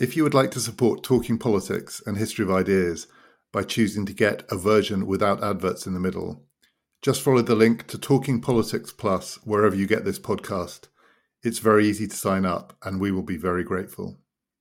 If you would like to support Talking Politics and History of Ideas by choosing to get a version without adverts in the middle, just follow the link to Talking Politics Plus wherever you get this podcast. It's very easy to sign up, and we will be very grateful.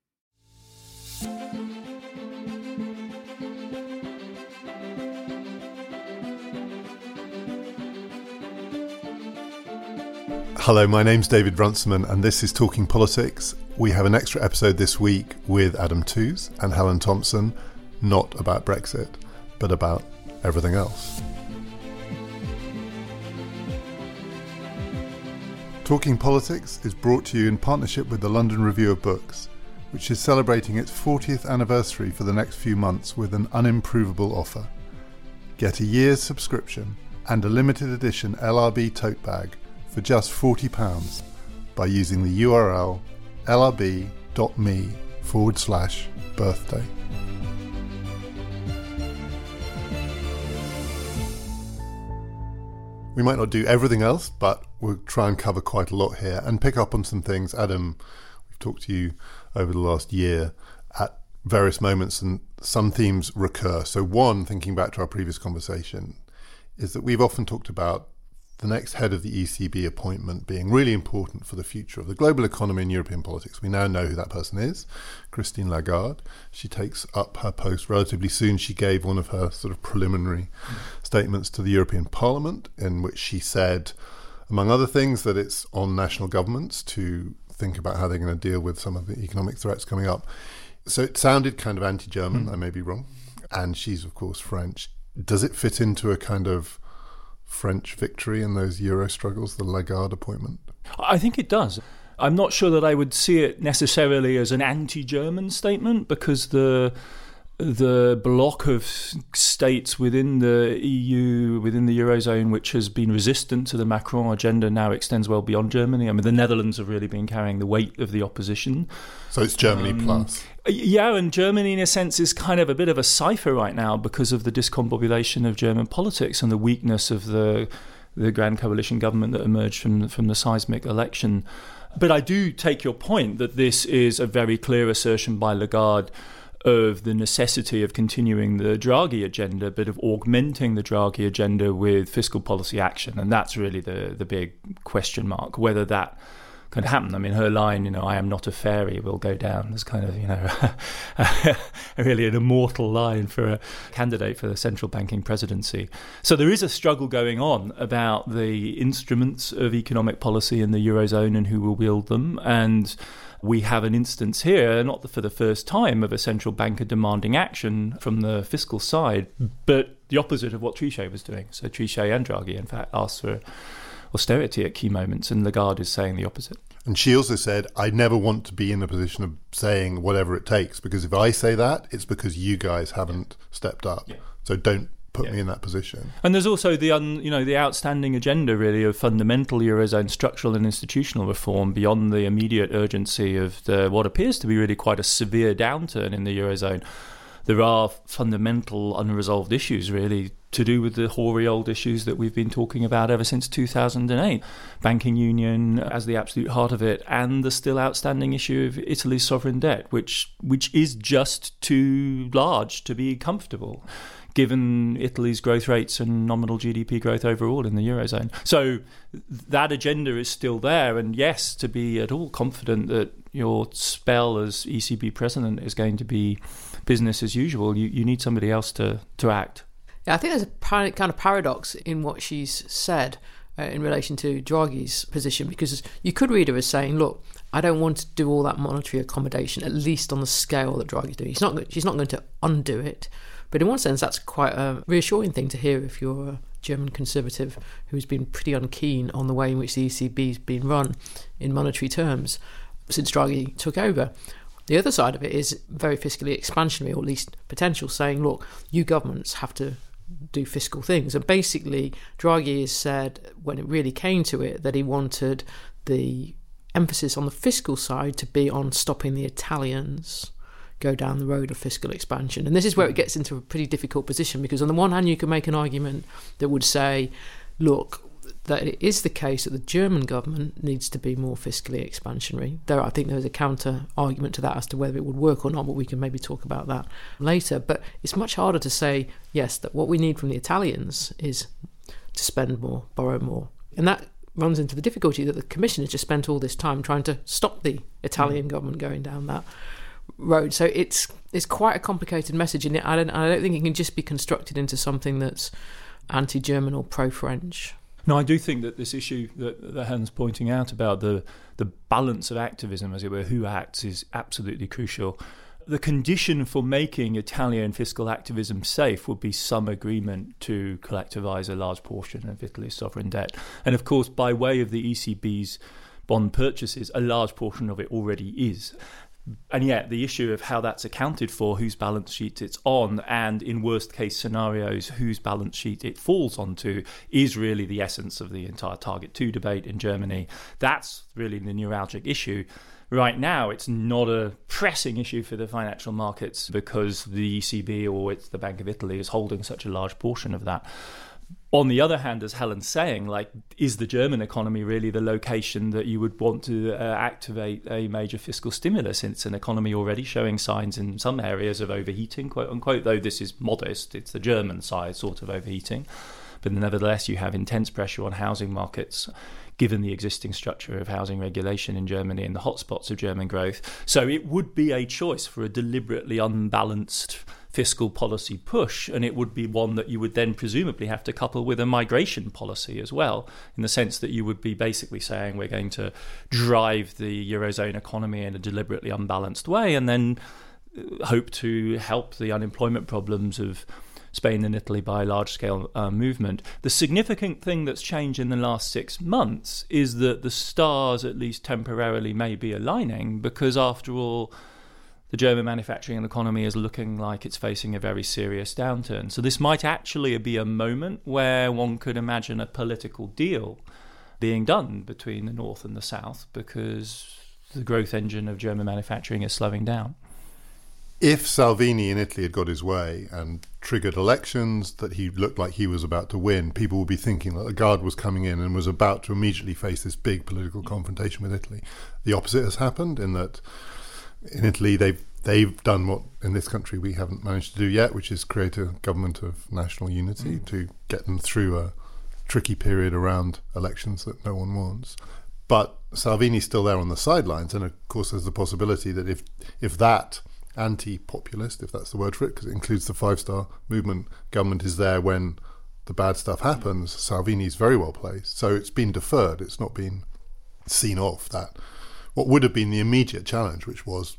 Hello, my name's David Runciman, and this is Talking Politics. We have an extra episode this week with Adam Tooze and Helen Thompson, not about Brexit, but about everything else. Talking Politics is brought to you in partnership with the London Review of Books, which is celebrating its 40th anniversary for the next few months with an unimprovable offer. Get a year's subscription and a limited edition LRB tote bag for just £40 by using the URL lrb.me/birthday. We might not do everything else, but we'll try and cover quite a lot here and pick up on some things. Adam, we've talked to you over the last year at various moments, and some themes recur. So one, thinking back to our previous conversation, is that we've often talked about the next head of the ECB appointment being really important for the future of the global economy and European politics. We now know who that person is, Christine Lagarde. She takes up her post relatively soon. She gave one of her sort of preliminary statements to the European Parliament, in which she said, among other things, that it's on national governments to think about how they're going to deal with some of the economic threats coming up. So it sounded kind of anti-German, I may be wrong, and she's of course French. Does it fit into a kind of French victory in those Euro struggles, the Lagarde appointment? I think it does. I'm not sure that I would see it necessarily as an anti-German statement, because the block of states within the EU, within the Eurozone, which has been resistant to the Macron agenda, now extends well beyond Germany. I mean, the Netherlands have really been carrying the weight of the opposition. So it's Germany plus. Yeah, and Germany, in a sense, is kind of a bit of a cipher right now because of the discombobulation of German politics and the weakness of the Grand Coalition government that emerged from the seismic election. But I do take your point that this is a very clear assertion by Lagarde of the necessity of continuing the Draghi agenda, but of augmenting the Draghi agenda with fiscal policy action. And that's really the big question mark, whether that could happen. I mean, her line, I am not a fairy, will go down as kind of, really an immortal line for a candidate for the central banking presidency. So there is a struggle going on about the instruments of economic policy in the Eurozone and who will wield them. And we have an instance here, not for the first time, of a central banker demanding action from the fiscal side, but the opposite of what Trichet was doing. So Trichet and Draghi, in fact, asked for austerity at key moments, and Lagarde is saying the opposite. And she also said, I never want to be in a position of saying whatever it takes, because if I say that, it's because you guys haven't stepped up. Yeah. So don't put me in that position. And there's also the outstanding agenda, really, of fundamental Eurozone structural and institutional reform beyond the immediate urgency of what appears to be really quite a severe downturn in the Eurozone. There are fundamental unresolved issues, really, to do with the hoary old issues that we've been talking about ever since 2008. Banking union as the absolute heart of it, and the still outstanding issue of Italy's sovereign debt, which is just too large to be comfortable, given Italy's growth rates and nominal GDP growth overall in the Eurozone. So that agenda is still there, and yes, to be at all confident that your spell as ECB president is going to be business as usual, you need somebody else to act. Yeah, I think there's a kind of paradox in what she's said in relation to Draghi's position, because you could read her as saying, look, I don't want to do all that monetary accommodation, at least on the scale that Draghi's doing. She's not going to undo it. But in one sense, that's quite a reassuring thing to hear if you're a German conservative who's been pretty unkeen on the way in which the ECB's been run in monetary terms since Draghi took over. The other side of it is very fiscally expansionary, or at least potential, saying, look, you governments have to do fiscal things. And basically, Draghi has said, when it really came to it, that he wanted the emphasis on the fiscal side to be on stopping the Italians go down the road of fiscal expansion. And this is where it gets into a pretty difficult position, because on the one hand, you can make an argument that would say, look, that it is the case that the German government needs to be more fiscally expansionary. Though I think there's a counter argument to that as to whether it would work or not, but we can maybe talk about that later. But it's much harder to say, yes, that what we need from the Italians is to spend more, borrow more. And that runs into the difficulty that the Commission has just spent all this time trying to stop the Italian government going down that road. So it's quite a complicated message, and I don't think it can just be constructed into something that's anti-German or pro-French. No, I do think that this issue that Hans pointing out about the balance of activism, as it were, who acts, is absolutely crucial. The condition for making Italian fiscal activism safe would be some agreement to collectivise a large portion of Italy's sovereign debt. And of course, by way of the ECB's bond purchases, a large portion of it already is. And yet the issue of how that's accounted for, whose balance sheet it's on, and in worst case scenarios, whose balance sheet it falls onto, is really the essence of the entire Target 2 debate in Germany. That's really the neuralgic issue. Right now, it's not a pressing issue for the financial markets because the ECB or it's the Bank of Italy is holding such a large portion of that. On the other hand, as Helen's saying, is the German economy really the location that you would want to activate a major fiscal stimulus? It's an economy already showing signs in some areas of overheating, quote unquote, though this is modest. It's the German side sort of overheating. But nevertheless, you have intense pressure on housing markets, given the existing structure of housing regulation in Germany and the hotspots of German growth. So it would be a choice for a deliberately unbalanced fiscal policy push, and it would be one that you would then presumably have to couple with a migration policy as well, in the sense that you would be basically saying we're going to drive the Eurozone economy in a deliberately unbalanced way and then hope to help the unemployment problems of Spain and Italy by a large-scale movement. The significant thing that's changed in the last 6 months is that the stars, at least temporarily, may be aligning, because after all, the German manufacturing economy is looking like it's facing a very serious downturn. So this might actually be a moment where one could imagine a political deal being done between the North and the South, because the growth engine of German manufacturing is slowing down. If Salvini in Italy had got his way and triggered elections that he looked like he was about to win, people would be thinking that Lagarde was coming in and was about to immediately face this big political confrontation with Italy. The opposite has happened, in that in Italy they've done what in this country we haven't managed to do yet, which is create a government of national unity to get them through a tricky period around elections that no one wants. But Salvini's still there on the sidelines, and of course there's the possibility that if that anti-populist, if that's the word for it, because it includes the five-star movement, government is there when the bad stuff happens, Salvini's very well placed. So it's been deferred, it's not been seen off, that what would have been the immediate challenge, which was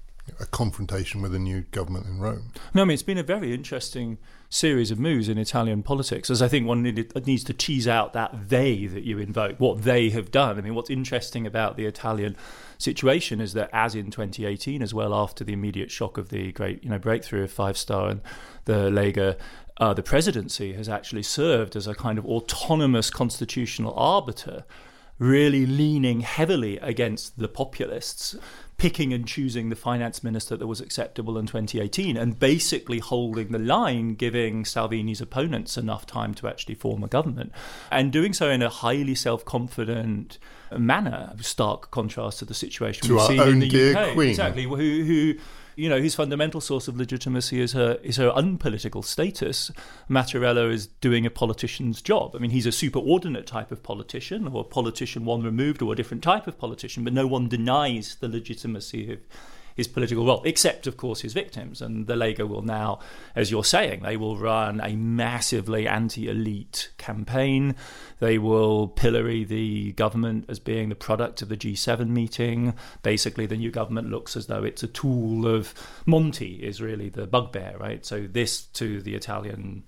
a confrontation with a new government in Rome. No, I mean, it's been a very interesting series of moves in Italian politics, as I think one needs to tease out that they that you invoke, what they have done. I mean, what's interesting about the Italian situation is that, as in 2018 as well, after the immediate shock of the great breakthrough of Five Star and the Lega, the presidency has actually served as a kind of autonomous constitutional arbiter, really leaning heavily against the populists, picking and choosing the finance minister that was acceptable in 2018, and basically holding the line, giving Salvini's opponents enough time to actually form a government, and doing so in a highly self-confident manner. Stark contrast to the situation we've seen in the UK. Queen. Exactly, who whose fundamental source of legitimacy is her unpolitical status. Mattarella is doing a politician's job. I mean, he's a superordinate type of politician, or a politician one removed, or a different type of politician, but no one denies the legitimacy of his political role, except, of course, his victims. And the Lega will now, as you're saying, they will run a massively anti-elite campaign. They will pillory the government as being the product of the G7 meeting. Basically, the new government looks as though it's a tool of Monti, is really the bugbear, right? So this, to the Italian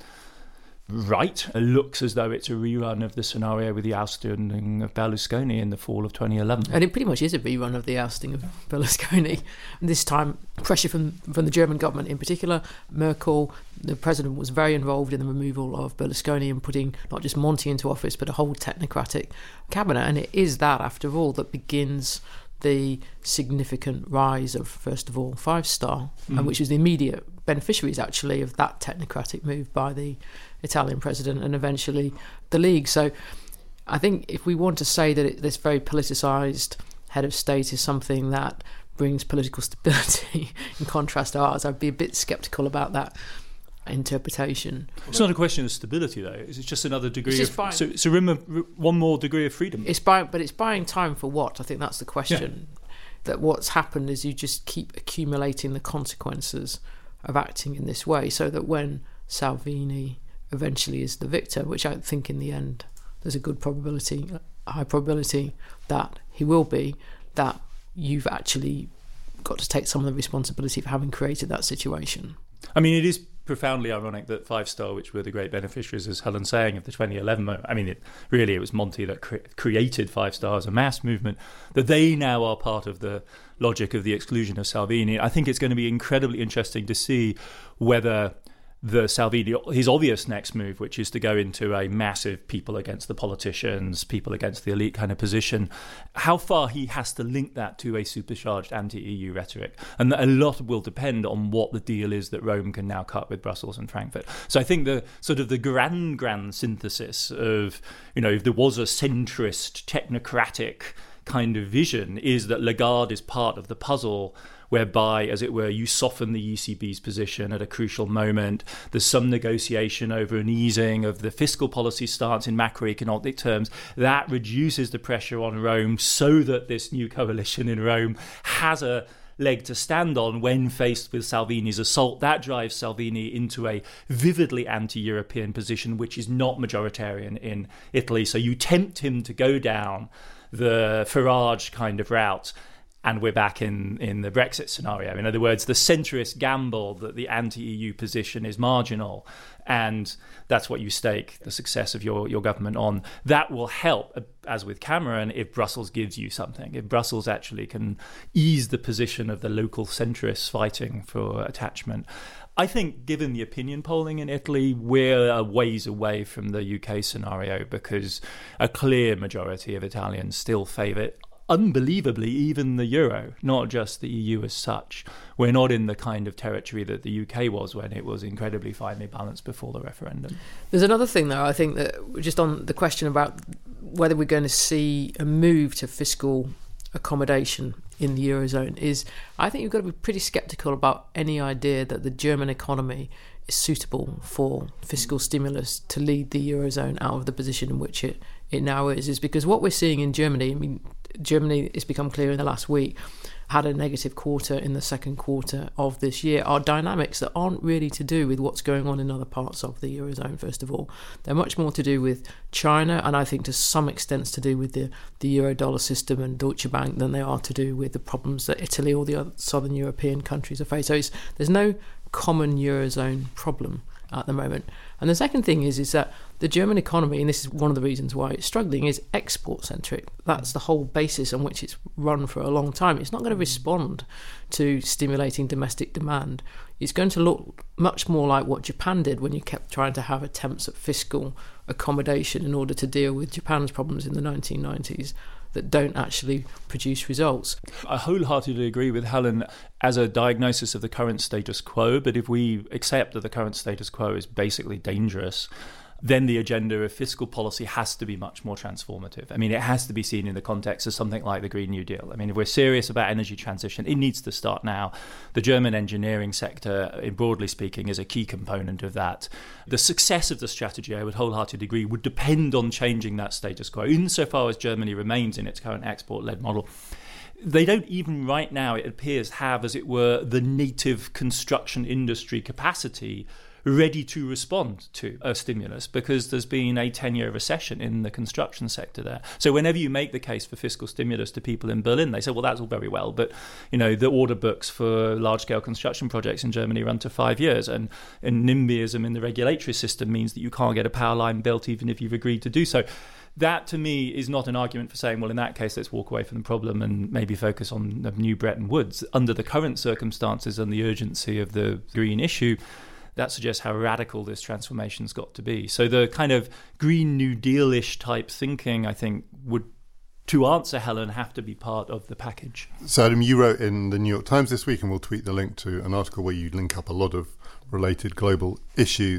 right, looks as though it's a rerun of the scenario with the ousting of Berlusconi in the fall of 2011. And it pretty much is a rerun of the ousting of Berlusconi. And this time, pressure from the German government in particular. Merkel, the president, was very involved in the removal of Berlusconi and putting not just Monti into office, but a whole technocratic cabinet. And it is that, after all, that begins the significant rise of, first of all, Five Star, and which was the immediate beneficiaries, actually, of that technocratic move by the Italian president, and eventually the League. So I think if we want to say that this very politicised head of state is something that brings political stability in contrast to ours, I'd be a bit sceptical about that interpretation. It's not a question of stability, though. It's just another degree of... So one more degree of freedom. But it's buying time for what? I think that's the question. Yeah. That what's happened is you just keep accumulating the consequences of acting in this way, so that when Salvini eventually is the victor, which I think in the end there's a high probability that he will be, that you've actually got to take some of the responsibility for having created that situation. I mean, it is profoundly ironic that Five Star, which were the great beneficiaries, as Helen's saying, of the 2011 moment, I mean, it was Monti that created Five Star as a mass movement, that they now are part of the logic of the exclusion of Salvini. I think it's going to be incredibly interesting to see whether Salvini, his obvious next move, which is to go into a massive people against the politicians, people against the elite kind of position, how far he has to link that to a supercharged anti-EU rhetoric. And a lot will depend on what the deal is that Rome can now cut with Brussels and Frankfurt. So I think the sort of the grand synthesis of, if there was a centrist, technocratic kind of vision, is that Lagarde is part of the puzzle, whereby, as it were, you soften the ECB's position at a crucial moment. There's some negotiation over an easing of the fiscal policy stance in macroeconomic terms. That reduces the pressure on Rome so that this new coalition in Rome has a leg to stand on when faced with Salvini's assault. That drives Salvini into a vividly anti-European position, which is not majoritarian in Italy. So you tempt him to go down the Farage kind of route, and we're back in the Brexit scenario. In other words, the centrist gamble that the anti-EU position is marginal, and that's what you stake the success of your government on. That will help, as with Cameron, if Brussels gives you something. If Brussels actually can ease the position of the local centrists fighting for attachment. I think, given the opinion polling in Italy, we're a ways away from the UK scenario, because a clear majority of Italians still favour, unbelievably, even the euro, not just the EU as such. We're not in the kind of territory that the UK was when it was incredibly finely balanced before the referendum. There's another thing, though, I think, that just on the question about whether we're going to see a move to fiscal accommodation in the Eurozone, is I think you've got to be pretty sceptical about any idea that the German economy is suitable for fiscal stimulus to lead the Eurozone out of the position in which it now is because what we're seeing in Germany, I mean, Germany, it's become clear in the last week, had a negative quarter in the second quarter of this year, are dynamics that aren't really to do with what's going on in other parts of the Eurozone, first of all. They're much more to do with China, and I think to some extent to do with the Euro-dollar system and Deutsche Bank than they are to do with the problems that Italy or the other southern European countries are facing. So there's no common Eurozone problem at the moment. And the second thing is that the German economy, and this is one of the reasons why it's struggling, is export-centric. That's the whole basis on which it's run for a long time. It's not going to respond to stimulating domestic demand. It's going to look much more like what Japan did when you kept trying to have attempts at fiscal accommodation in order to deal with Japan's problems in the 1990s that don't actually produce results. I wholeheartedly agree with Helen as a diagnosis of the current status quo, but if we accept that the current status quo is basically dangerous, then the agenda of fiscal policy has to be much more transformative. I mean, it has to be seen in the context of something like the Green New Deal. I mean, if we're serious about energy transition, it needs to start now. The German engineering sector, broadly speaking, is a key component of that. The success of the strategy, I would wholeheartedly agree, would depend on changing that status quo. Insofar as Germany remains in its current export-led model, they don't even right now, it appears, have, as it were, the native construction industry capacity ready to respond to a stimulus, because there's been a 10-year recession in the construction sector there. So whenever you make the case for fiscal stimulus to people in Berlin, they say, well, that's all very well, but the order books for large-scale construction projects in Germany run to 5 years, and NIMBYism in the regulatory system means that you can't get a power line built even if you've agreed to do so. That, to me, is not an argument for saying, well, in that case, let's walk away from the problem and maybe focus on the new Bretton Woods. Under the current circumstances and the urgency of the green issue, that suggests how radical this transformation's got to be. So the kind of Green New Deal-ish type thinking, I think, would, to answer Helen, have to be part of the package. So, Adam, you wrote in the New York Times this week, and we'll tweet the link to an article where you link up a lot of related global issues,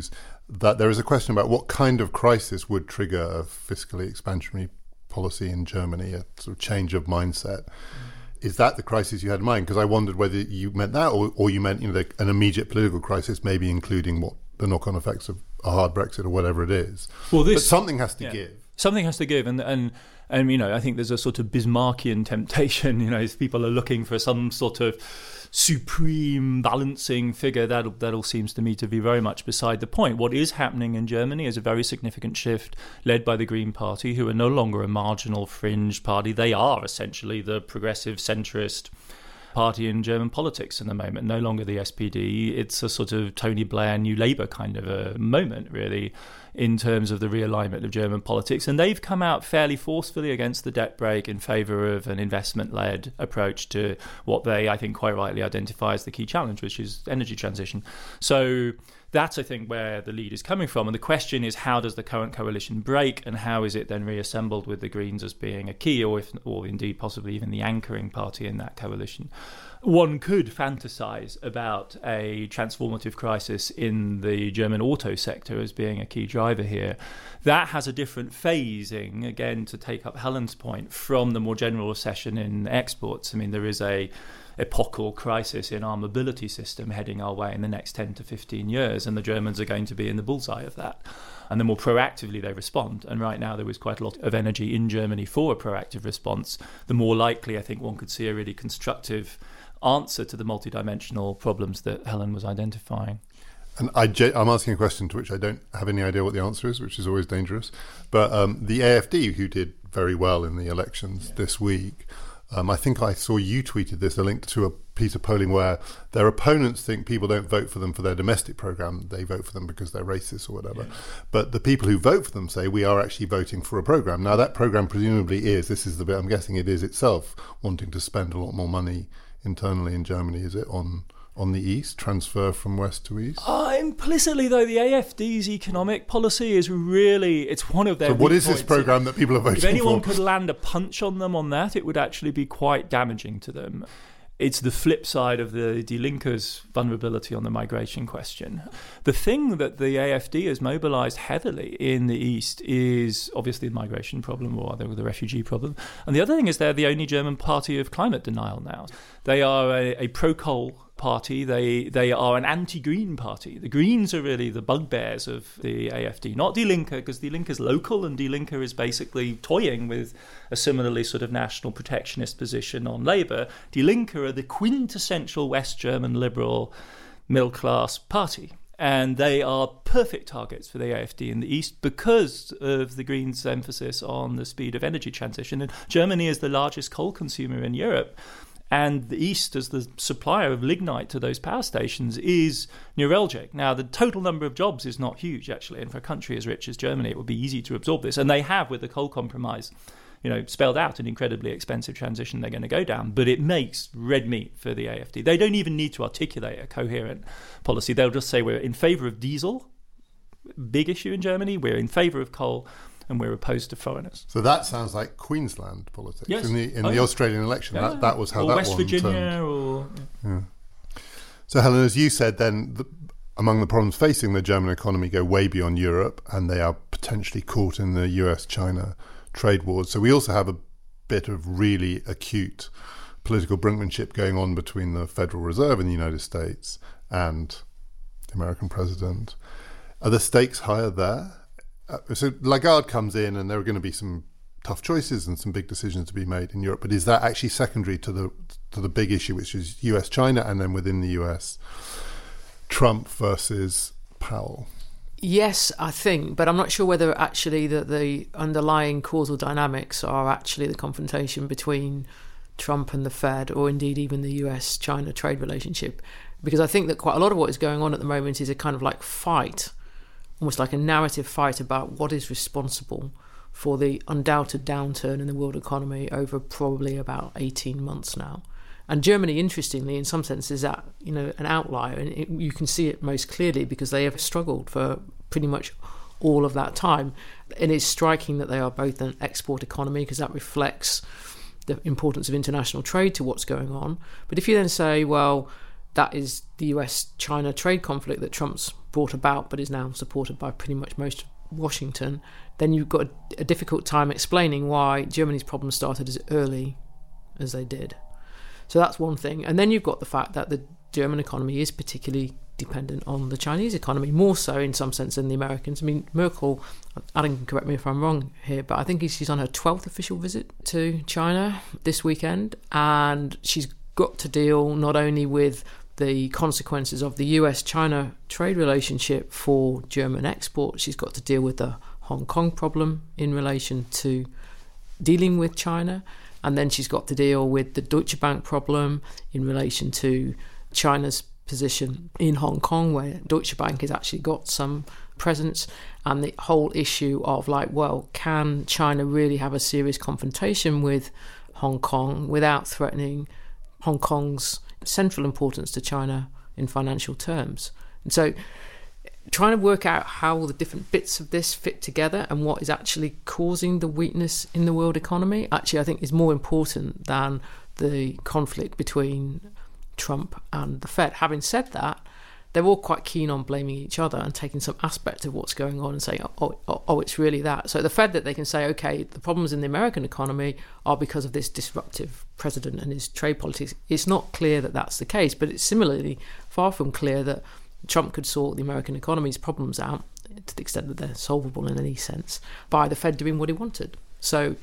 that there is a question about what kind of crisis would trigger a fiscally expansionary policy in Germany, a sort of change of mindset. Is that the crisis you had in mind? Because I wondered whether you meant that, or you meant an immediate political crisis, maybe including what the knock-on effects of a hard Brexit or whatever it is. Well, but something has to give. Something has to give, and I think there's a sort of Bismarckian temptation. If people are looking for some sort of supreme balancing figure, that all seems to me to be very much beside the point. What is happening in Germany is a very significant shift led by the Green Party, who are no longer a marginal fringe party. They are essentially the progressive centrist party in German politics in the moment, no longer the SPD. It's a sort of Tony Blair, New Labour kind of a moment, really, in terms of the realignment of German politics. And they've come out fairly forcefully against the debt brake in favour of an investment-led approach to what they, I think, quite rightly identify as the key challenge, which is energy transition. So that's, I think, where the lead is coming from. And the question is, how does the current coalition break, and how is it then reassembled with the Greens as being a key, or indeed possibly even the anchoring party in that coalition? One could fantasize about a transformative crisis in the German auto sector as being a key driver here. That has a different phasing, again, to take up Helen's point, from the more general recession in exports. I mean, there is a epochal crisis in our mobility system heading our way in the next 10 to 15 years, and the Germans are going to be in the bullseye of that. And the more proactively they respond, and right now there is quite a lot of energy in Germany for a proactive response, the more likely I think one could see a really constructive answer to the multidimensional problems that Helen was identifying. And I'm asking a question to which I don't have any idea what the answer is, which is always dangerous. But the AfD, who did very well in the elections this week, I think I saw you tweeted this, a link to a piece of polling where their opponents think people don't vote for them for their domestic programme, they vote for them because they're racist or whatever. Yeah. But the people who vote for them say we are actually voting for a programme. Now that programme presumably this is the bit I'm guessing it is itself, wanting to spend a lot more money internally in Germany. Is it on the east, transfer from west to east? Implicitly, though, the AfD's economic policy is really, it's one of their... So what is this programme that people are voting for? If anyone could land a punch on them on that, it would actually be quite damaging to them. It's the flip side of the Die Linke's vulnerability on the migration question. The thing that the AfD has mobilised heavily in the East is obviously the migration problem, or rather the refugee problem. And the other thing is they're the only German party of climate denial now. They are a pro-coal party. They are an anti-green party. The Greens are really the bugbears of the AfD, not Die Linke, because Die Linke is local, and Die Linke is basically toying with a similarly sort of national protectionist position on Labour. Die Linke are the quintessential West German liberal middle-class party. And they are perfect targets for the AfD in the East because of the Greens' emphasis on the speed of energy transition. And Germany is the largest coal consumer in Europe. And the East, as the supplier of lignite to those power stations, is neuralgic. Now, the total number of jobs is not huge, actually. And for a country as rich as Germany, it would be easy to absorb this. And they have, with the coal compromise, spelled out an incredibly expensive transition they're going to go down. But it makes red meat for the AfD. They don't even need to articulate a coherent policy. They'll just say we're in favour of diesel, big issue in Germany. We're in favour of coal, and we're opposed to foreigners. So that sounds like Queensland politics. Yes. In the Australian election. Yeah. That was how or that West one Virginia turned. Yeah. So Helen, as you said, then among the problems facing the German economy go way beyond Europe, and they are potentially caught in the US-China trade wars. So we also have a bit of really acute political brinkmanship going on between the Federal Reserve in the United States and the American president. Are the stakes higher there? So Lagarde comes in, and there are going to be some tough choices and some big decisions to be made in Europe. But is that actually secondary to the big issue, which is US-China, and then within the US, Trump versus Powell? Yes, I think, but I'm not sure whether actually that the underlying causal dynamics are actually the confrontation between Trump and the Fed, or indeed even the US-China trade relationship. Because I think that quite a lot of what is going on at the moment is a kind of like fight, almost like a narrative fight about what is responsible for the undoubted downturn in the world economy over probably about 18 months now. And Germany, interestingly, in some sense, is that, an outlier. And you can see it most clearly because they have struggled for pretty much all of that time. And it's striking that they are both an export economy because that reflects the importance of international trade to what's going on. But if you then say, well, that is the US-China trade conflict that Trump's brought about but is now supported by pretty much most of Washington, then you've got a difficult time explaining why Germany's problems started as early as they did. So that's one thing. And then you've got the fact that the German economy is particularly dependent on the Chinese economy, more so in some sense than the Americans. I mean, Merkel, Adam can correct me if I'm wrong here, but I think she's on her 12th official visit to China this weekend, and she's got to deal not only with the consequences of the US-China trade relationship for German exports, she's got to deal with the Hong Kong problem in relation to dealing with China, and then she's got to deal with the Deutsche Bank problem in relation to China's position in Hong Kong, where Deutsche Bank has actually got some presence, and the whole issue of like, well, can China really have a serious confrontation with Hong Kong without threatening Hong Kong's central importance to China in financial terms? And so trying to work out how the different bits of this fit together and what is actually causing the weakness in the world economy, actually I think is more important than the conflict between Trump and the Fed. Having said that, they're all quite keen on blaming each other and taking some aspect of what's going on and saying, oh, it's really that. So the Fed, that they can say, okay, the problems in the American economy are because of this disruptive president and his trade politics. It's not clear that that's the case, but it's similarly far from clear that Trump could sort the American economy's problems out, to the extent that they're solvable in any sense, by the Fed doing what he wanted. So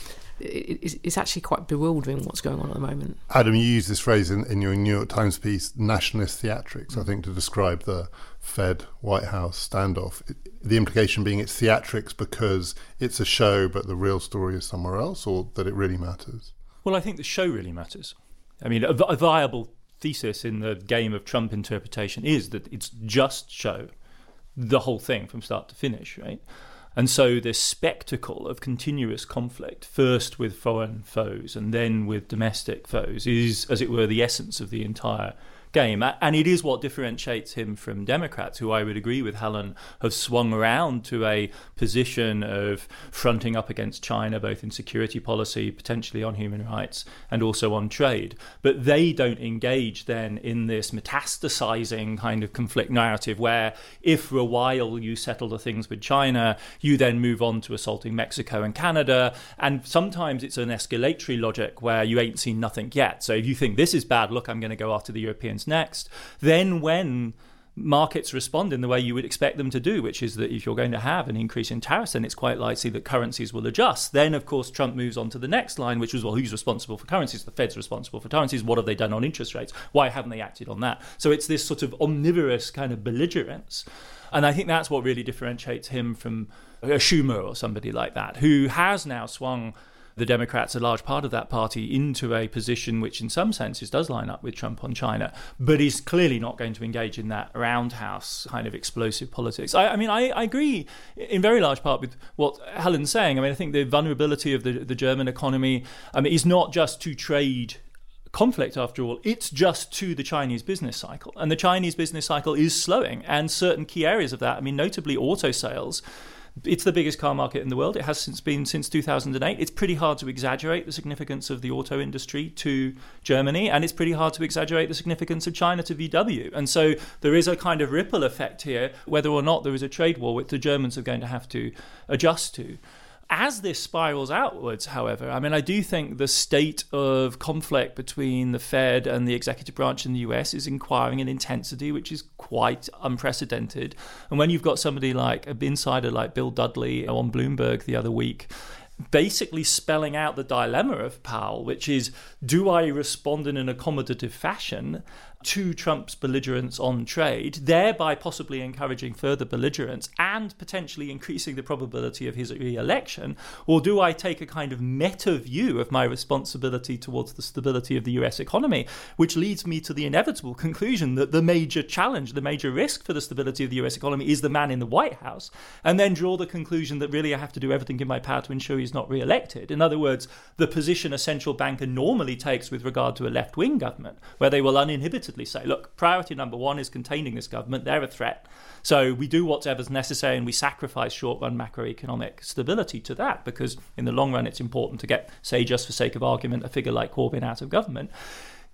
it's actually quite bewildering what's going on at the moment. Adam, you used this phrase in your New York Times piece, nationalist theatrics, I think, to describe the Fed-White House standoff. The implication being it's theatrics because it's a show, but the real story is somewhere else, or that it really matters? Well, I think the show really matters. I mean, a viable thesis in the game of Trump interpretation is that it's just show, the whole thing from start to finish, right? And so this spectacle of continuous conflict, first with foreign foes and then with domestic foes, is, as it were, the essence of the entire game. And it is what differentiates him from Democrats, who I would agree with Helen have swung around to a position of fronting up against China, both in security policy, potentially on human rights, and also on trade. But they don't engage then in this metastasizing kind of conflict narrative where if for a while you settle the things with China, you then move on to assaulting Mexico and Canada. And sometimes it's an escalatory logic where you ain't seen nothing yet. So if you think this is bad, look, I'm going to go after the Europeans next. Then when markets respond in the way you would expect them to do, which is that if you're going to have an increase in tariffs, then it's quite likely that currencies will adjust. Then, of course, Trump moves on to the next line, which was, well, who's responsible for currencies? The Fed's responsible for currencies. What have they done on interest rates? Why haven't they acted on that? So it's this sort of omnivorous kind of belligerence. And I think that's what really differentiates him from a Schumer or somebody like that, who has now swung the Democrats, a large part of that party, into a position which in some senses does line up with Trump on China, but is clearly not going to engage in that roundhouse kind of explosive politics. I mean, I agree in very large part with what Helen's saying. I mean, I think the vulnerability of the German economy is not just to trade conflict, after all, it's just to the Chinese business cycle. And the Chinese business cycle is slowing, and certain key areas of that, I mean, notably auto sales. It's the biggest car market in the world. It has been since 2008. It's pretty hard to exaggerate the significance of the auto industry to Germany, and it's pretty hard to exaggerate the significance of China to VW. And so there is a kind of ripple effect here, whether or not there is a trade war, which the Germans are going to have to adjust to. As this spirals outwards, however, I mean, I do think the state of conflict between the Fed and the executive branch in the US is acquiring an intensity which is quite unprecedented. And when you've got somebody like an insider like Bill Dudley on Bloomberg the other week, basically spelling out the dilemma of Powell, which is, do I respond in an accommodative fashion to Trump's belligerence on trade, thereby possibly encouraging further belligerence and potentially increasing the probability of his re-election? Or do I take a kind of meta view of my responsibility towards the stability of the US economy, which leads me to the inevitable conclusion that the major challenge, the major risk for the stability of the US economy is the man in the White House, and then draw the conclusion that really I have to do everything in my power to ensure he's not re-elected? In other words, the position a central banker normally takes with regard to a left-wing government, where they will uninhibitedly say, look, priority number one is containing this government. They're a threat. So we do whatever's necessary and we sacrifice short-run macroeconomic stability to that, because in the long run it's important to get, say, just for sake of argument, a figure like Corbyn out of government.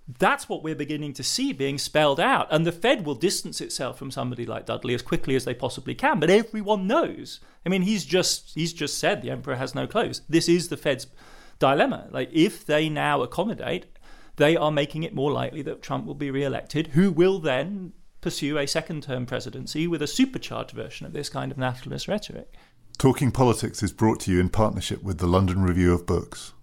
That's what we're beginning to see being spelled out. And the Fed will distance itself from somebody like Dudley as quickly as they possibly can. But everyone knows. I mean, he's just said the emperor has no clothes. This is the Fed's dilemma. Like, if they now accommodate, they are making it more likely that Trump will be re-elected, who will then pursue a second-term presidency with a supercharged version of this kind of nationalist rhetoric. Talking Politics is brought to you in partnership with the London Review of Books.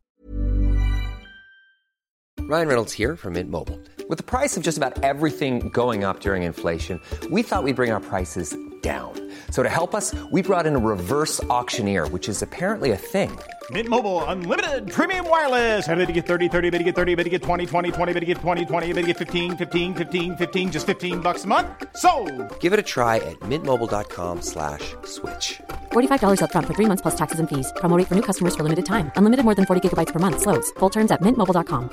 Ryan Reynolds here from Mint Mobile. With the price of just about everything going up during inflation, we thought we'd bring our prices down. So to help us, we brought in a reverse auctioneer, which is apparently a thing. Mint Mobile Unlimited Premium Wireless. How to get 30, 30, bit to get 30, bit to get 20, 20, 20, bit to get 20, 20, bit to get 15, 15, 15, 15, just $15 a month? Sold! Give it a try at mintmobile.com/switch. $45 up front for 3 months plus taxes and fees. Promo rate for new customers for limited time. Unlimited more than 40 gigabytes per month. Slows full terms at mintmobile.com.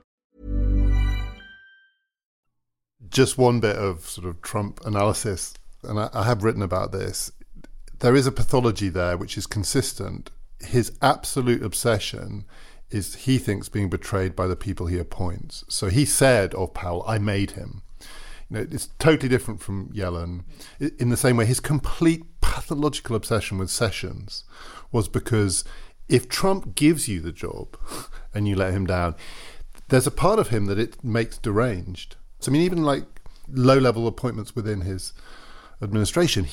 Just one bit of sort of Trump analysis, and I have written about this. There is a pathology there which is consistent. His absolute obsession is, he thinks, being betrayed by the people he appoints. So he said of Powell, I made him. You know, it's totally different from Yellen. In the same way, his complete pathological obsession with Sessions was because if Trump gives you the job and you let him down, there's a part of him that it makes deranged. So, I mean, even like low-level appointments within his administration,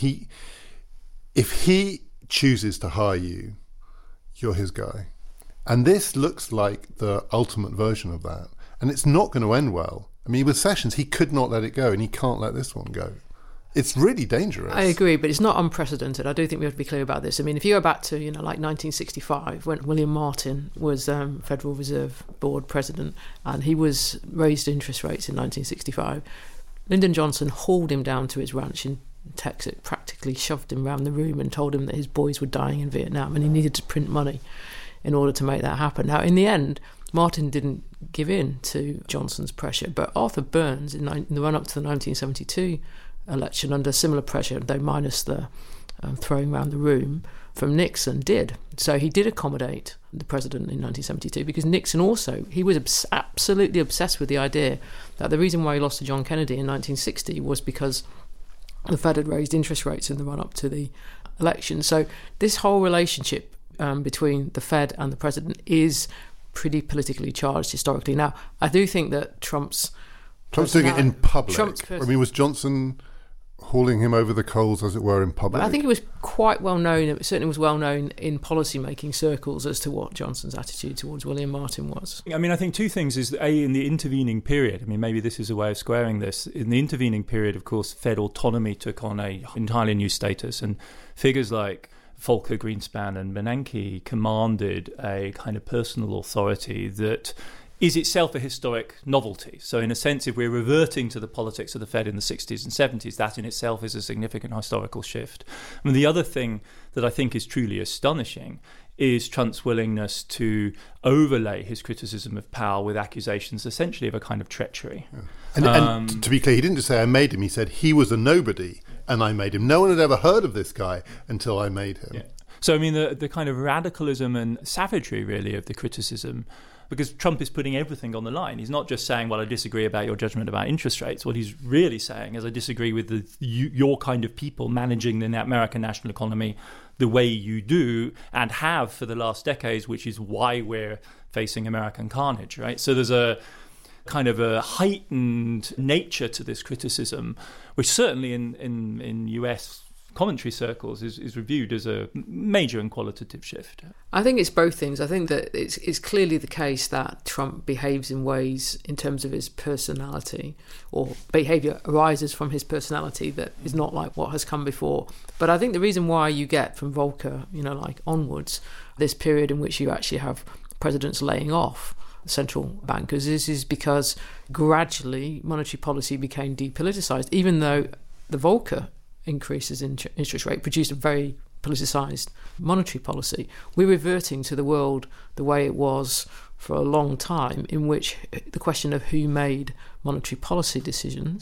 if he chooses to hire you, you're his guy. And this looks like the ultimate version of that. And it's not going to end well. I mean, with Sessions, he could not let it go, and he can't let this one go. It's really dangerous. I agree, but it's not unprecedented. I do think we have to be clear about this. I mean, if you go back to, like 1965, when William Martin was Federal Reserve Board president, and he raised interest rates in 1965, Lyndon Johnson hauled him down to his ranch in Texas, practically shoved him around the room and told him that his boys were dying in Vietnam and he needed to print money in order to make that happen. Now, in the end, Martin didn't give in to Johnson's pressure, but Arthur Burns, in the run-up to the 1972 election, under similar pressure, though minus the throwing around the room from Nixon, did. So he did accommodate the president in 1972 because Nixon also, he was absolutely obsessed with the idea that the reason why he lost to John Kennedy in 1960 was because the Fed had raised interest rates in the run-up to the election. So this whole relationship between the Fed and the president is pretty politically charged historically. Now, I do think that Trump's doing it in public. I mean, was Johnson hauling him over the coals, as it were, in public? But I think it was quite well known, it certainly was well known in policy-making circles as to what Johnson's attitude towards William Martin was. I mean, I think two things is, in the intervening period, I mean, maybe this is a way of squaring this. In the intervening period, of course, Fed autonomy took on a entirely new status, and figures like Volcker, Greenspan and Bernanke commanded a kind of personal authority that is itself a historic novelty. So in a sense, if we're reverting to the politics of the Fed in the 60s and 70s, that in itself is a significant historical shift. I mean, the other thing that I think is truly astonishing is Trump's willingness to overlay his criticism of Powell with accusations essentially of a kind of treachery. Yeah. And to be clear, he didn't just say I made him, he said he was a nobody and I made him. No one had ever heard of this guy until I made him. Yeah. So, I mean, the kind of radicalism and savagery, really, of the criticism, because Trump is putting everything on the line. He's not just saying, well, I disagree about your judgment about interest rates. What he's really saying is I disagree with your kind of people managing the American national economy the way you do and have for the last decades, which is why we're facing American carnage, right? So there's a kind of a heightened nature to this criticism, which certainly in US commentary circles is reviewed as a major and qualitative shift. I think it's both things. I think that it's clearly the case that Trump behaves in ways in terms of his personality, or behaviour arises from his personality that is not like what has come before. But I think the reason why you get from Volcker, like onwards, this period in which you actually have presidents laying off central bankers is because gradually monetary policy became depoliticised, even though the Volcker increases in interest rate produced a very politicised monetary policy. We're reverting to the world the way it was for a long time, in which the question of who made monetary policy decisions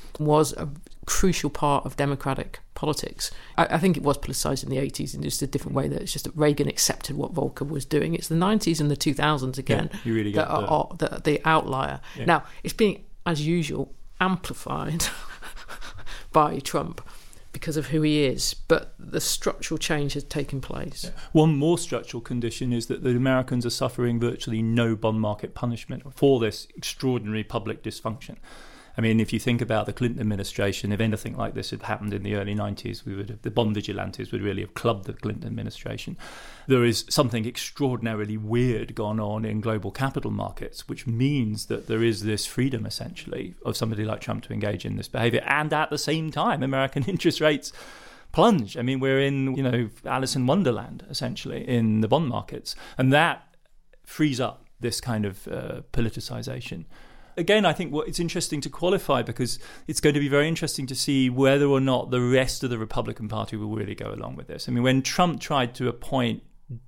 was a crucial part of democratic politics. I think it was politicised in the 80s in just a different way. That it's just that Reagan accepted what Volcker was doing. It's the 90s and the 2000s again you really that are the outlier. Yeah. Now, it's being, as usual, amplified by Trump because of who he is, but the structural change has taken place. Yeah. One more structural condition is that the Americans are suffering virtually no bond market punishment for this extraordinary public dysfunction. I mean, if you think about the Clinton administration, if anything like this had happened in the early 90s, the bond vigilantes would really have clubbed the Clinton administration. There is something extraordinarily weird gone on in global capital markets, which means that there is this freedom, essentially, of somebody like Trump to engage in this behaviour. And at the same time, American interest rates plunge. I mean, we're in, Alice in Wonderland, essentially, in the bond markets. And that frees up this kind of politicisation. Again, I think it's interesting to qualify, because it's going to be very interesting to see whether or not the rest of the Republican Party will really go along with this. I mean, when Trump tried to appoint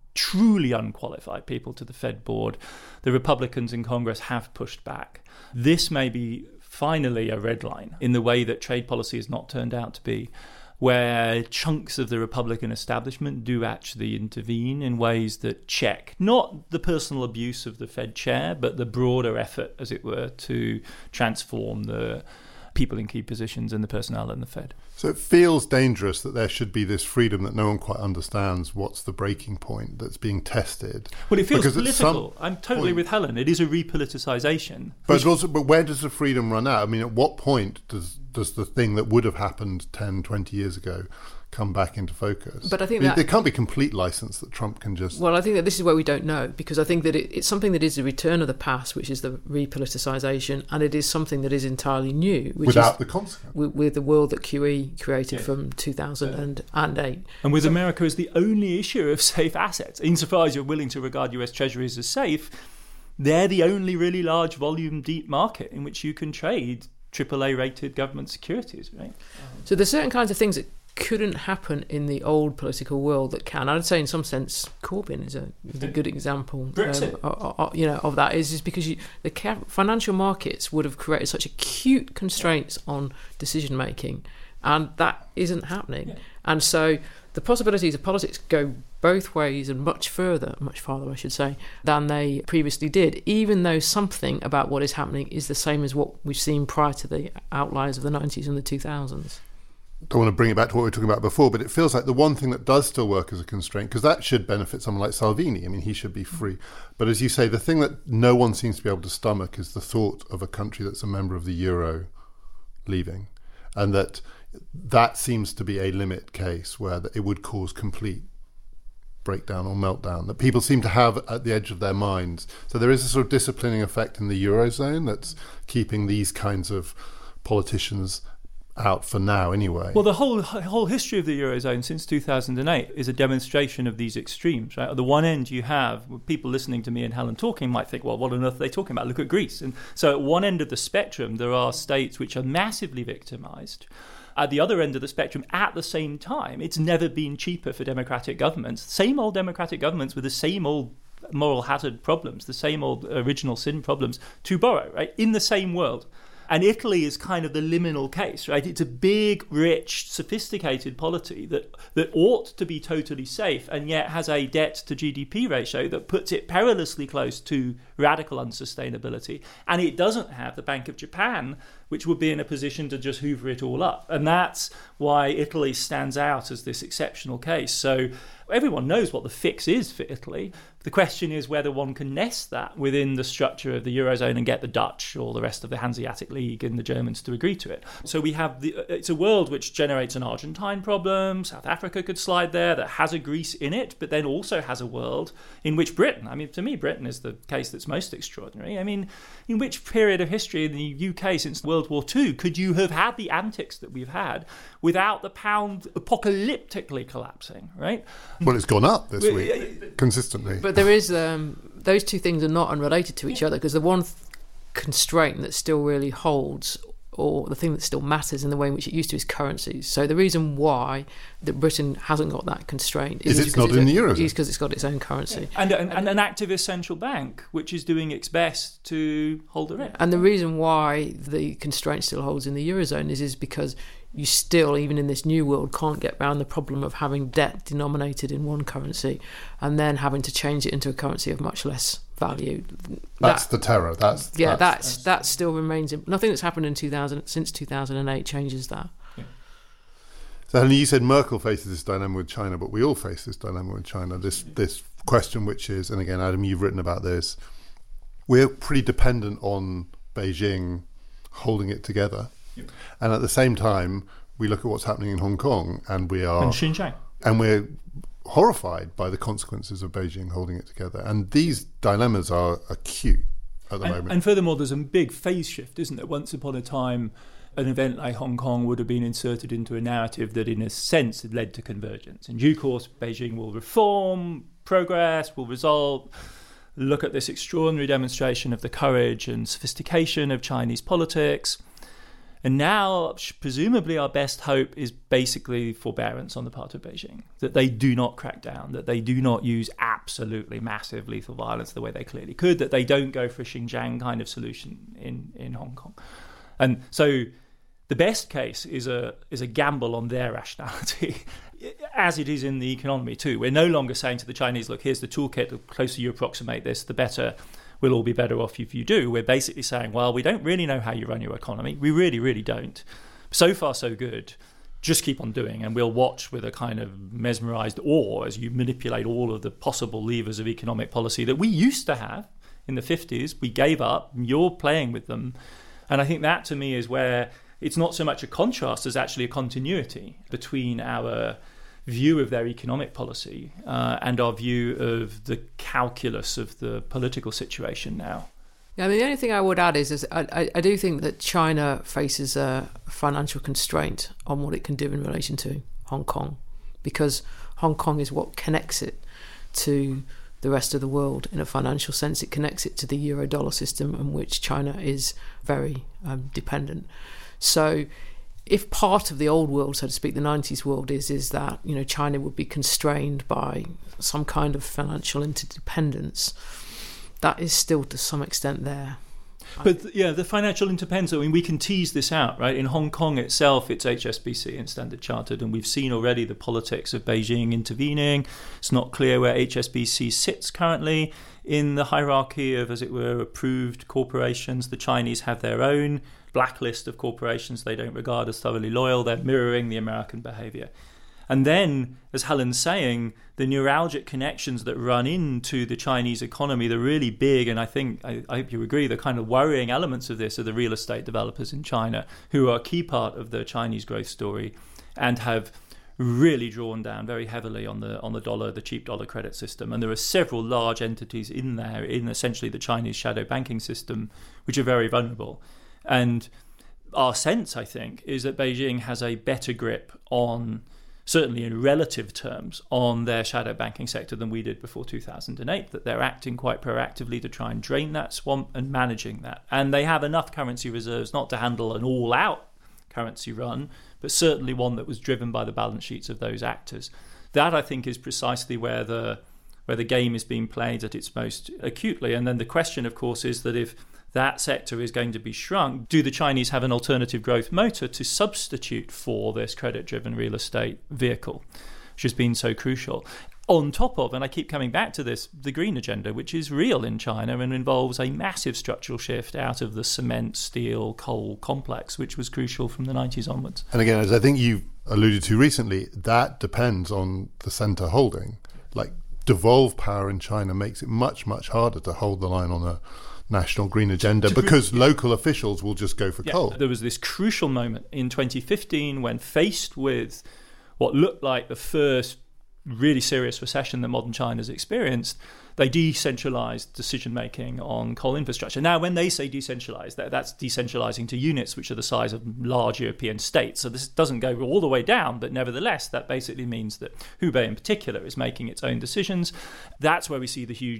truly unqualified people to the Fed board, the Republicans in Congress have pushed back. This may be finally a red line in the way that trade policy has not turned out to be, where chunks of the Republican establishment do actually intervene in ways that check not the personal abuse of the Fed chair, but the broader effort, as it were, to transform the people in key positions and the personnel in the Fed. So it feels dangerous that there should be this freedom that no one quite understands what's the breaking point that's being tested. Well, it feels political. I'm totally with Helen. It is a repoliticization. But where does the freedom run out? I mean, at what point does the thing that would have happened 10, 20 years ago come back into focus? But I think there can't be complete license that Trump can just... Well, I think that this is where we don't know, because I think that it's something that is a return of the past, which is the repoliticization, and it is something that is entirely new. Which without is the consequence. With the world that QE created from 2008. And with America as the only issuer of safe assets, insofar as you're willing to regard US Treasuries as safe, they're the only really large volume deep market in which you can trade AAA rated government securities, right? So there's certain kinds of things that couldn't happen in the old political world that can. I'd say in some sense Corbyn is a good example of that, is because the financial markets would have created such acute constraints on decision making, and that isn't happening. Yeah. And so the possibilities of politics go both ways, and much farther I should say, than they previously did, even though something about what is happening is the same as what we've seen prior to the outliers of the 90s and the 2000s. Don't want to bring it back to what we were talking about before, but it feels like the one thing that does still work as a constraint, because that should benefit someone like Salvini. I mean, he should be free. But as you say, the thing that no one seems to be able to stomach is the thought of a country that's a member of the Euro leaving, and that seems to be a limit case where it would cause complete breakdown or meltdown that people seem to have at the edge of their minds. So there is a sort of disciplining effect in the Eurozone that's keeping these kinds of politicians out for now anyway. Well, the whole history of the Eurozone since 2008 is a demonstration of these extremes, right? At the one end you have people listening to me and Helen talking might think, well, what on earth are they talking about? Look at Greece. And so at one end of the spectrum there are states which are massively victimised. At the other end of the spectrum, at the same time, it's never been cheaper for democratic governments. Same old democratic governments with the same old moral hazard problems, the same old original sin problems to borrow, right? In the same world. And Italy is kind of the liminal case, right? It's a big, rich, sophisticated polity that ought to be totally safe and yet has a debt to GDP ratio that puts it perilously close to radical unsustainability. And it doesn't have the Bank of Japan, which would be in a position to just hoover it all up. And that's why Italy stands out as this exceptional case. So everyone knows what the fix is for Italy. The question is whether one can nest that within the structure of the Eurozone and get the Dutch or the rest of the Hanseatic League and the Germans to agree to it. So we have it's a world which generates an Argentine problem. South Africa could slide there, that has a Greece in it, but then also has a world in which Britain, I mean, to me, Britain is the case that's most extraordinary. I mean, in which period of history in the UK since World War II could you have had the antics that we've had without the pound apocalyptically collapsing, right? Well, it's gone up this week, consistently. But there is, those two things are not unrelated to each other, because the one constraint that still really holds or the thing that still matters in the way in which it used to is currencies. So the reason why that Britain hasn't got that constraint is it's not in the Eurozone. Is because it's got its own currency. And an activist central bank, which is doing its best to hold the risk. And the reason why the constraint still holds in the Eurozone is because you still, even in this new world, can't get around the problem of having debt denominated in one currency and then having to change it into a currency of much less value. That's the terror. That still remains. Nothing that's happened since 2008 changes that. Yeah. So, Helen, you said Merkel faces this dilemma with China, but we all face this dilemma with China. This question, which is, and again, Adam, you've written about this. We're pretty dependent on Beijing holding it together, and at the same time, we look at what's happening in Hong Kong, and Xinjiang, and we're horrified by the consequences of Beijing holding it together. And these dilemmas are acute at the moment. And furthermore, there's a big phase shift, isn't there? Once upon a time, an event like Hong Kong would have been inserted into a narrative that, in a sense, had led to convergence. In due course, Beijing will reform, progress, will resolve. Look at this extraordinary demonstration of the courage and sophistication of Chinese politics. And now, presumably, our best hope is basically forbearance on the part of Beijing, that they do not crack down, that they do not use absolutely massive lethal violence the way they clearly could, that they don't go for a Xinjiang kind of solution in Hong Kong. And so the best case is a gamble on their rationality, as it is in the economy too. We're no longer saying to the Chinese, look, here's the toolkit, the closer you approximate this, the better. We'll all be better off if you do. We're basically saying, well, we don't really know how you run your economy. We really, really don't. So far, so good. Just keep on doing, and we'll watch with a kind of mesmerized awe as you manipulate all of the possible levers of economic policy that we used to have in the 50s. We gave up. You're playing with them. And I think that, to me, is where it's not so much a contrast as actually a continuity between our view of their economic policy and our view of the calculus of the political situation now. Yeah, I mean, the only thing I would add is I do think that China faces a financial constraint on what it can do in relation to Hong Kong, because Hong Kong is what connects it to the rest of the world in a financial sense. It connects it to the euro-dollar system, in which China is very dependent. So if part of the old world, so to speak, the 90s world is that, you know, China would be constrained by some kind of financial interdependence, that is still to some extent there. But yeah, the financial interdependence, I mean, we can tease this out, right? In Hong Kong itself, it's HSBC and Standard Chartered, and we've seen already the politics of Beijing intervening. It's not clear where HSBC sits currently in the hierarchy of, as it were, approved corporations. The Chinese have their own blacklist of corporations they don't regard as thoroughly loyal. They're mirroring the American behaviour. And then, as Helen's saying, the neuralgic connections that run into the Chinese economy, they're really big. And I think, I hope you agree, the kind of worrying elements of this are the real estate developers in China, who are a key part of the Chinese growth story and have really drawn down very heavily on the dollar, the cheap dollar credit system. And there are several large entities in there, in essentially the Chinese shadow banking system, which are very vulnerable. And our sense, I think, is that Beijing has a better grip on, certainly in relative terms, on their shadow banking sector than we did before 2008, that they're acting quite proactively to try and drain that swamp and managing that. And they have enough currency reserves not to handle an all-out currency run, but certainly one that was driven by the balance sheets of those actors. That, I think, is precisely where the game is being played at its most acutely. And then the question, of course, is that if that sector is going to be shrunk, do the Chinese have an alternative growth motor to substitute for this credit-driven real estate vehicle, which has been so crucial? On top of, and I keep coming back to this, the green agenda, which is real in China and involves a massive structural shift out of the cement, steel, coal complex, which was crucial from the 90s onwards. And again, as I think you alluded to recently, that depends on the centre holding. Like, devolved power in China makes it much, much harder to hold the line on a national green agenda because local officials will just go for coal. There was this crucial moment in 2015 when, faced with what looked like the first really serious recession that modern China's experienced, they decentralized decision-making on coal infrastructure. Now, when they say decentralized, that's decentralizing to units which are the size of large European states. So this doesn't go all the way down, but nevertheless, that basically means that Hubei in particular is making its own decisions. That's where we see the huge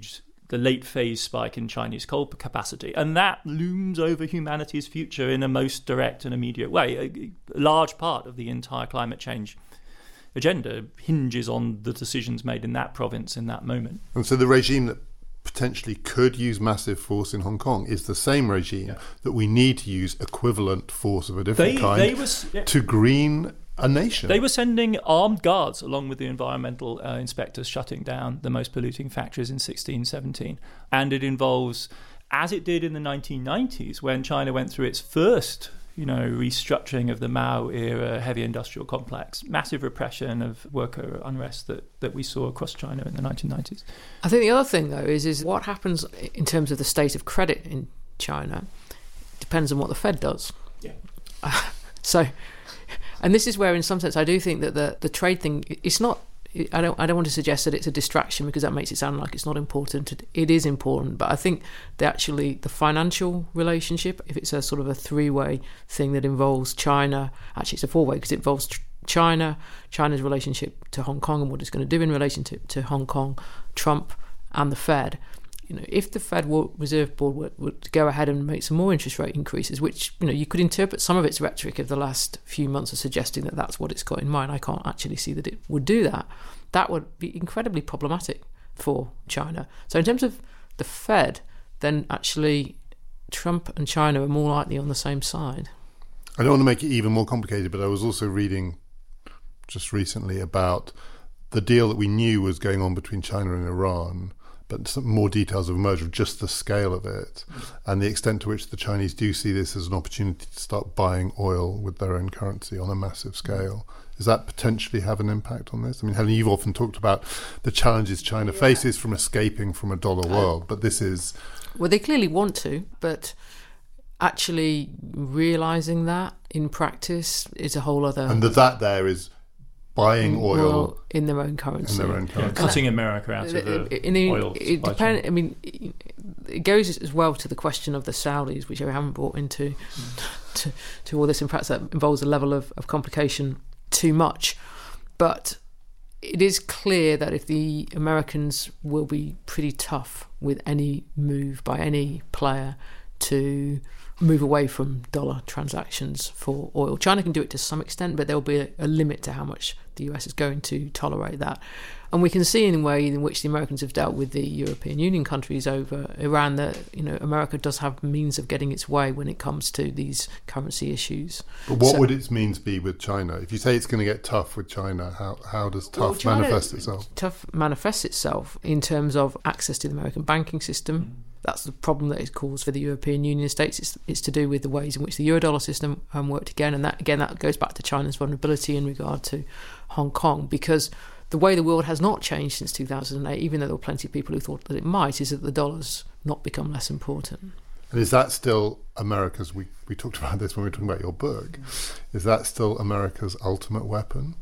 the late phase spike in Chinese coal capacity. And that looms over humanity's future in a most direct and immediate way. A large part of the entire climate change agenda hinges on the decisions made in that province in that moment. And so the regime that potentially could use massive force in Hong Kong is the same regime that we need to use equivalent force of a different kind to green a nation. They were sending armed guards along with the environmental inspectors shutting down the most polluting factories in 1617. And it involves, as it did in the 1990s when China went through its first restructuring of the Mao era heavy industrial complex, massive repression of worker unrest that we saw across China in the 1990s. I think the other thing, though, is what happens in terms of the state of credit in China depends on what the Fed does. Yeah. And this is where, in some sense, I do think that the trade thing, it's not. I don't want to suggest that it's a distraction because that makes it sound like it's not important. It is important, but I think the financial relationship, if it's a sort of a three-way thing that involves China, actually it's a four-way because it involves China's relationship to Hong Kong and what it's going to do in relation to Hong Kong, Trump, and the Fed. If the Federal Reserve Board would go ahead and make some more interest rate increases, which you could interpret some of its rhetoric of the last few months as suggesting that that's what it's got in mind. I can't actually see that it would do that. That would be incredibly problematic for China. So in terms of the Fed, then actually Trump and China are more likely on the same side. I don't want to make it even more complicated, but I was also reading just recently about the deal that we knew was going on between China and Iran, but some more details have emerged of just the scale of it and the extent to which the Chinese do see this as an opportunity to start buying oil with their own currency on a massive scale. Does that potentially have an impact on this? I mean, Helen, you've often talked about the challenges China faces from escaping from a dollar world, but this is... Well, they clearly want to, but actually realising that in practice is a whole other... And that there is... buying oil in their own currency. Cutting America out of the oil supply chain. I mean, it goes as well to the question of the Saudis, which I haven't brought into to all this. In fact, that involves a level of complication too much. But it is clear that if the Americans will be pretty tough with any move by any player to move away from dollar transactions for oil. China can do it to some extent, but there will be a limit to how much the US is going to tolerate that. And we can see in the way in which the Americans have dealt with the European Union countries over Iran that America does have means of getting its way when it comes to these currency issues. But what would its means be with China? If you say it's going to get tough with China, how does tough manifest itself? Tough manifests itself in terms of access to the American banking system. That's the problem that it caused for the European Union states. It's to do with the ways in which the Eurodollar system worked again. And that goes back to China's vulnerability in regard to Hong Kong, because the way the world has not changed since 2008, even though there were plenty of people who thought that it might, is that the dollar's not become less important. And is that still America's, we talked about this when we were talking about your book, is that still America's ultimate weapon?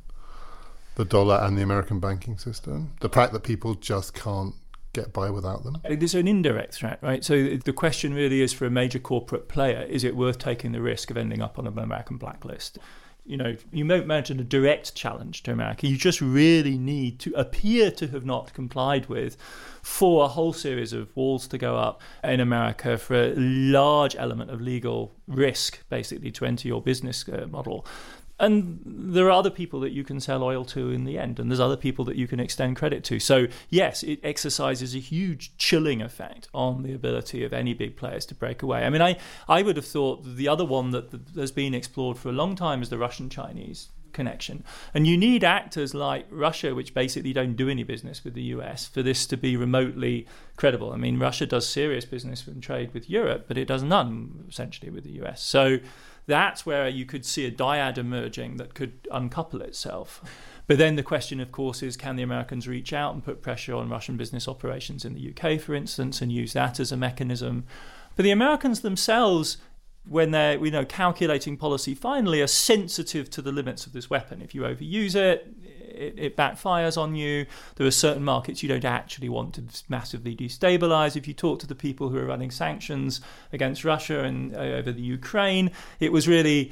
The dollar and the American banking system? The fact that people just can't get by without them? There's an indirect threat, right? So the question really is, for a major corporate player, is it worth taking the risk of ending up on an American blacklist? You might imagine a direct challenge to America. You just really need to appear to have not complied with for a whole series of walls to go up in America, for a large element of legal risk, basically, to enter your business model. And there are other people that you can sell oil to in the end, and there's other people that you can extend credit to. So, yes, it exercises a huge chilling effect on the ability of any big players to break away. I mean, I would have thought the other one that has been explored for a long time is the Russian-Chinese connection. And you need actors like Russia, which basically don't do any business with the US, for this to be remotely credible. I mean, Russia does serious business and trade with Europe, but it does none, essentially, with the US. So that's where you could see a dyad emerging that could uncouple itself. But then the question, of course, is can the Americans reach out and put pressure on Russian business operations in the UK, for instance, and use that as a mechanism? But the Americans themselves, when they're calculating policy finally, are sensitive to the limits of this weapon. If you overuse it, it backfires on you. There are certain markets you don't actually want to massively destabilize. If you talk to the people who are running sanctions against Russia and over the Ukraine, it was really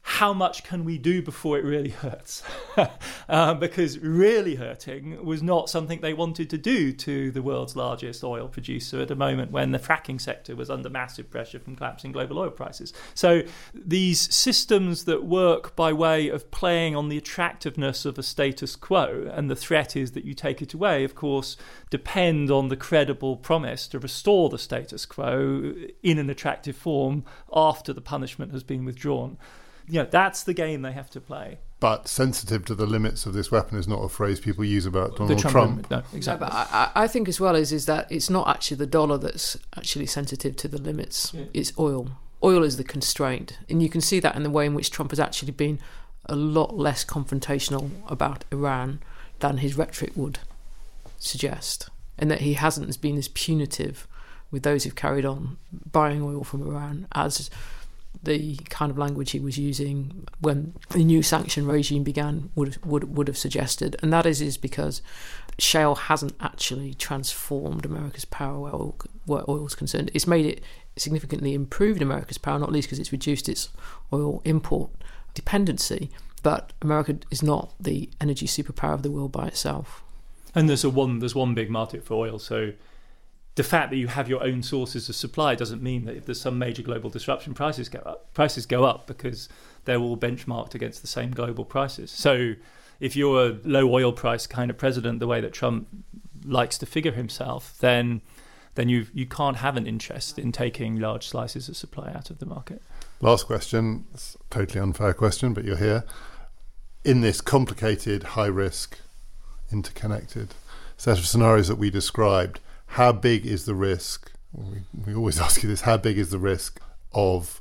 how much can we do before it really hurts? Because really hurting was not something they wanted to do to the world's largest oil producer at a moment when the fracking sector was under massive pressure from collapsing global oil prices. So these systems that work by way of playing on the attractiveness of a status quo, and the threat is that you take it away, of course, depend on the credible promise to restore the status quo in an attractive form after the punishment has been withdrawn. That's the game they have to play. But sensitive to the limits of this weapon is not a phrase people use about Donald Trump. No, exactly. No, but I think as well is that it's not actually the dollar that's actually sensitive to the limits. Yeah. It's oil. Oil is the constraint. And you can see that in the way in which Trump has actually been a lot less confrontational about Iran than his rhetoric would suggest. And that he hasn't been as punitive with those who've carried on buying oil from Iran as the kind of language he was using when the new sanction regime began would have suggested. And that is because shale hasn't actually transformed America's power where oil is concerned. It's made it significantly improved America's power, not least because it's reduced its oil import dependency. But America is not the energy superpower of the world by itself. And there's one big market for oil, so the fact that you have your own sources of supply doesn't mean that if there's some major global disruption, prices go up. Prices go up because they're all benchmarked against the same global prices. So if you're a low oil price kind of president, the way that Trump likes to figure himself, then you can't have an interest in taking large slices of supply out of the market. Last question. It's a totally unfair question, but you're here. In this complicated, high-risk, interconnected set of scenarios that we described, how big is the risk? We always ask you this. How big is the risk of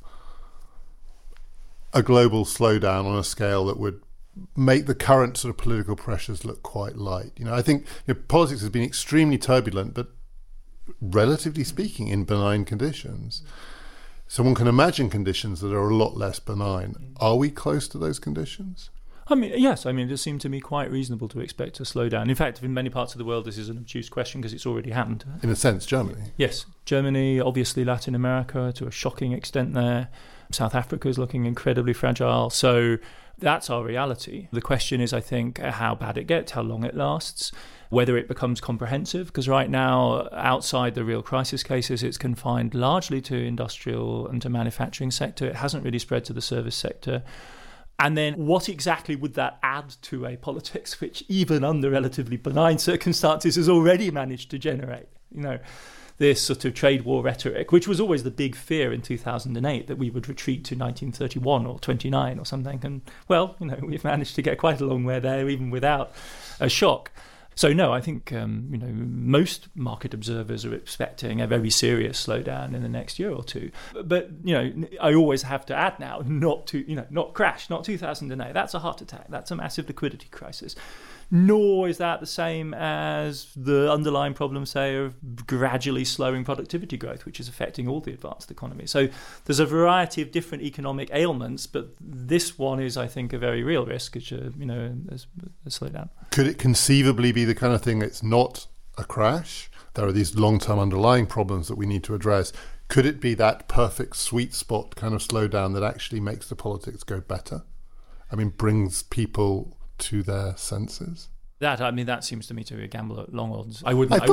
a global slowdown on a scale that would make the current sort of political pressures look quite light? I think politics has been extremely turbulent, but relatively speaking, in benign conditions. So one can imagine conditions that are a lot less benign. Are we close to those conditions? Yes. It does seem to me quite reasonable to expect a slowdown. In fact, in many parts of the world, this is an obtuse question because it's already happened. In a sense, Germany. Yes. Germany, obviously Latin America to a shocking extent there. South Africa is looking incredibly fragile. So that's our reality. The question is, I think, how bad it gets, how long it lasts, whether it becomes comprehensive, because right now, outside the real crisis cases, it's confined largely to industrial and to manufacturing sector. It hasn't really spread to the service sector. And then what exactly would that add to a politics which, even under relatively benign circumstances, has already managed to generate, this sort of trade war rhetoric, which was always the big fear in 2008, that we would retreat to 1931 or 29 or something. And, we've managed to get quite a long way there, even without a shock. So, no, I think, most market observers are expecting a very serious slowdown in the next year or two. But, I always have to add now, not crash, not 2008. That's a heart attack. That's a massive liquidity crisis. Nor is that the same as the underlying problem, say, of gradually slowing productivity growth, which is affecting all the advanced economies. So there's a variety of different economic ailments, but this one is, I think, a very real risk, which, a slowdown. Could it conceivably be the kind of thing that's not a crash? There are these long-term underlying problems that we need to address. Could it be that perfect sweet spot kind of slowdown that actually makes the politics go better? Brings people to their senses? That seems to me to be a gamble at long odds. I wouldn't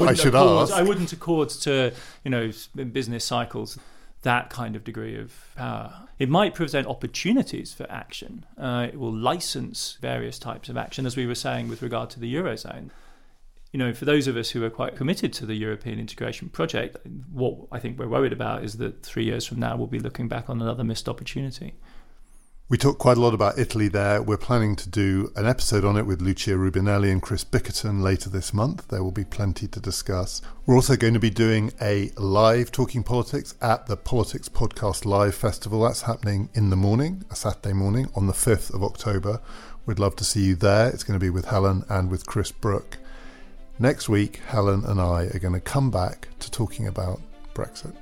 accord to business cycles that kind of degree of power. It might present opportunities for action. It will license various types of action, as we were saying with regard to the Eurozone. For those of us who are quite committed to the European integration project, what I think we're worried about is that 3 years from now we'll be looking back on another missed opportunity. We talked quite a lot about Italy there. We're planning to do an episode on it with Lucia Rubinelli and Chris Bickerton later this month. There will be plenty to discuss. We're also going to be doing a live Talking Politics at the Politics Podcast Live Festival. That's happening in the morning, a Saturday morning, on the 5th of October. We'd love to see you there. It's going to be with Helen and with Chris Brooke. Next week, Helen and I are going to come back to talking about Brexit.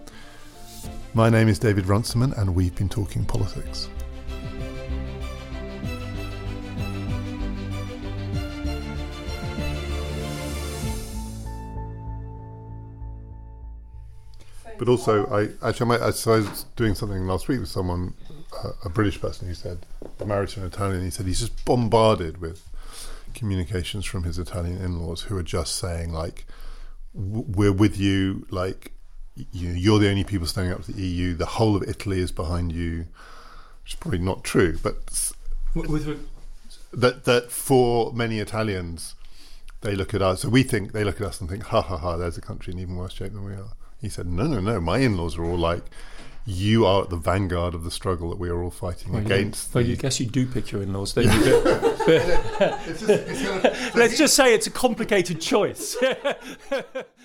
My name is David Runciman, and we've been talking politics. But also, I was doing something last week with someone a British person who said, married to an Italian, he said he's just bombarded with communications from his Italian in-laws who are just saying, like, we're with you, like, you're the only people standing up to the EU, the whole of Italy is behind you, which is probably not true, but that for many Italians, they look at us, so they look at us and think, ha ha ha, there's a country in even worse shape than we are. He said, no, my in-laws are all like, you are at the vanguard of the struggle that we are all fighting against. Well, you guess you do pick your in-laws, don't you? Let's just say it's a complicated choice.